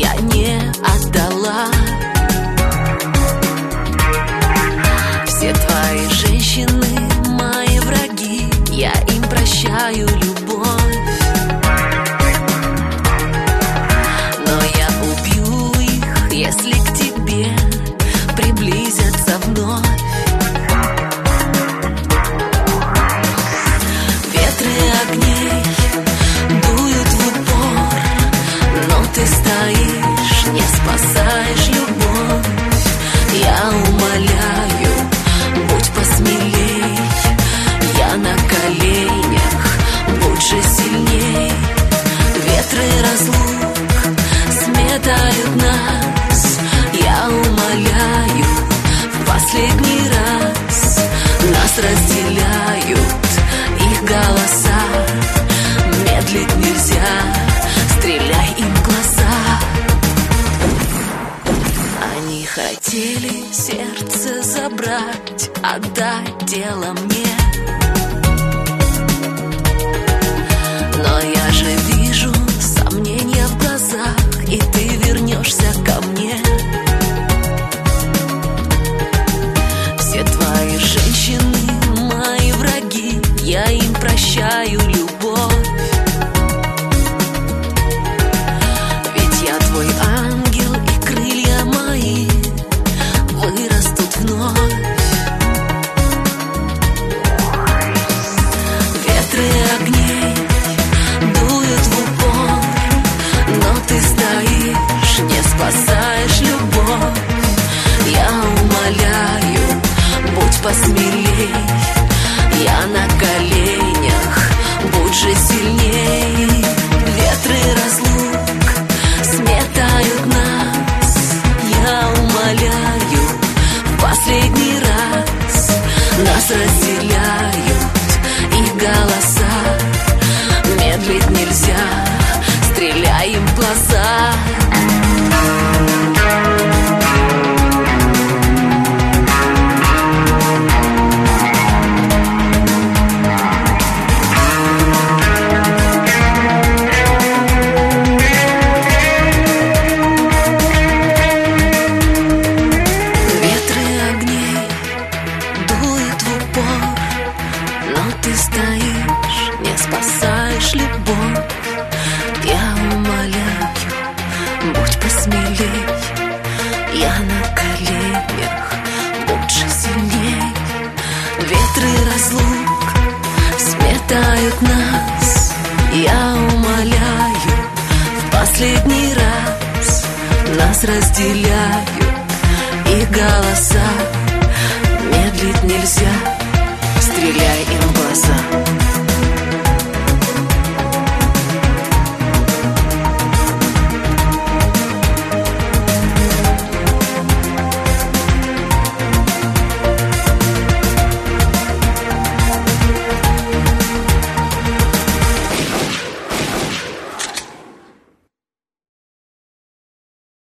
я не отдала. Все твои женщины мои враги, я им прощаю любовь. Но я убью их, если к тебе приблизятся вновь. Ветры огней дуют в упор, но ты стоишь, не спасаешь любовь. Я умоляю, будь посмелей, я на коленях, будь же сильней. Ветры разлук сметают нас, я умоляю, в последний раз. Нас разделяют их голоса, медлить нельзя, стреляй им в глаза. Они хотели сердце забрать, отдать тело мне, но я же вижу сомнения в глазах, и ты вернешься ко мне. Все твои женщины мои враги, я им прощаю любовь. Ведь я твой ангел, и крылья мои вырастут вновь. Ветры огней дуют в упор, но ты стоишь, не спасаешь любовь. Я умоляю, будь посмелей, я на коленях, будь же сильней. Ветры разлук сметают нас, я умоляю, в последний раз. Нас разделяют их голоса, медлить нельзя, стреляй им в глаза. Ты стоишь, не спасаешь любовь. Я умоляю, будь посмелей, я на коленях, будь же сильней. Ветры разлук сметают нас, я умоляю, в последний раз. Нас разделяют их голоса, медлить нельзя, стреляй им в глаза.